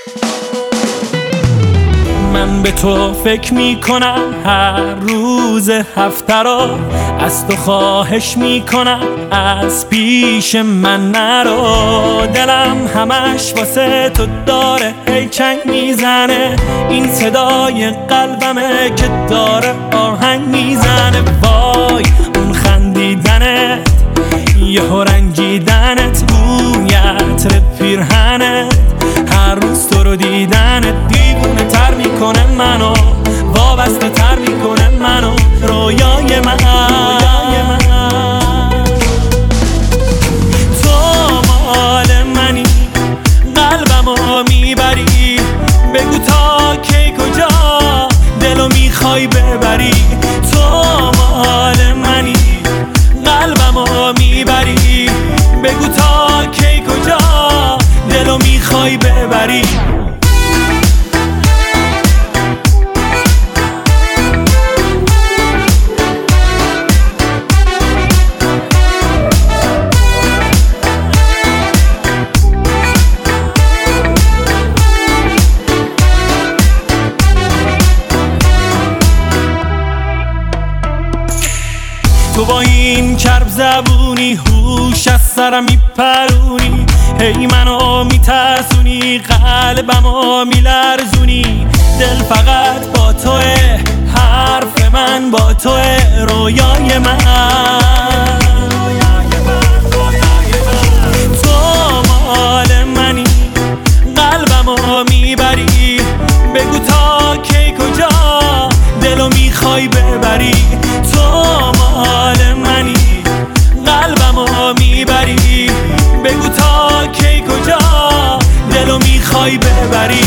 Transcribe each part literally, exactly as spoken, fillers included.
من به تو فکر میکنم هر روز هفته را، از تو خواهش میکنم از پیش من نرو. دلم همش واسه تو داره هی چنگ میزنه، این صدای قلبمه که داره آهنگ میزنه. وای اون خندیدنت، یهو رنجیدنت، روی عطر پیرهنت، هر روز تو رو دیدنت دیوونه تر میکنه منو، وابسته تر میکنه منو، رویای من. تو مال منی، قلبمو میبری، بگو تا کی کجا دلو میخوای ببری. تو مال منی، قلبمو میبری، بگو تا کی کجا دلو میخوای ببری. تو با این کرب زبونی هوش از سرم میپرونی، هی منو میترسونی، قلبمو میلرزونی. دل فقط با توه، حرف من با توه، رویای من. تو مال منی، قلبمو میبری، بگو تا کی کجا دلو میخوای ببری. تو مال منی، قلبمو میبری، بگو تا کی کجا دلو میخوای ببری.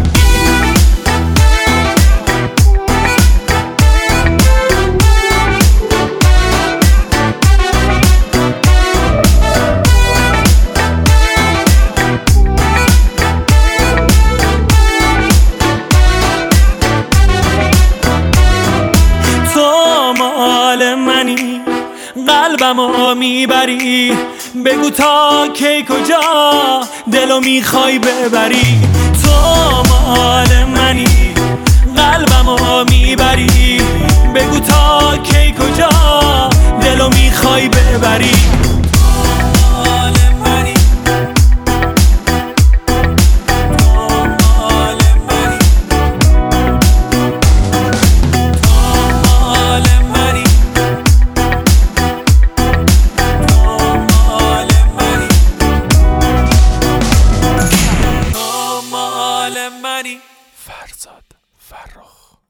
قلبمو میبری، بگو تا کی کجا دلو میخوای ببری. تو مال منی، قلبمو میبری، بگو تا کی کجا دلو میخوای ببری. فرزاد فرخ.